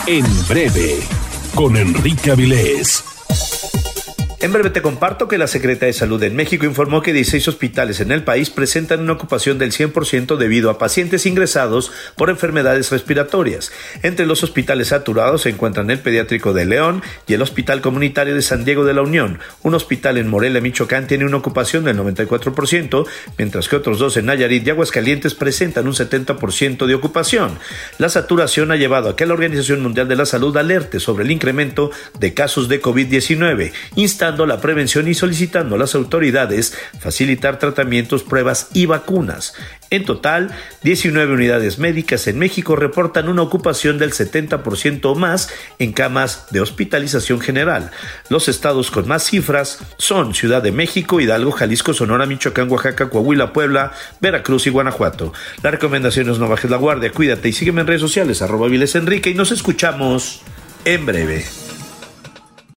En breve, con Enrique Avilés. En breve te comparto que la Secretaría de Salud en México informó que 16 hospitales en el país presentan una ocupación del 100% debido a pacientes ingresados por enfermedades respiratorias. Entre los hospitales saturados se encuentran el Pediátrico de León y el Hospital Comunitario de San Diego de la Unión. Un hospital en Morelia, Michoacán, tiene una ocupación del 94%, mientras que otros dos en Nayarit y Aguascalientes presentan un 70% de ocupación. La saturación ha llevado a que la Organización Mundial de la Salud alerte sobre el incremento de casos de COVID-19, instando la prevención y solicitando a las autoridades facilitar tratamientos, pruebas y vacunas. En total, 19 unidades médicas en México reportan una ocupación del 70% o más en camas de hospitalización general. Los estados con más cifras son Ciudad de México, Hidalgo, Jalisco, Sonora, Michoacán, Oaxaca, Coahuila, Puebla, Veracruz y Guanajuato. La recomendación es no bajes la guardia, cuídate y sígueme en redes sociales, @Avilés Enrique, y nos escuchamos en breve.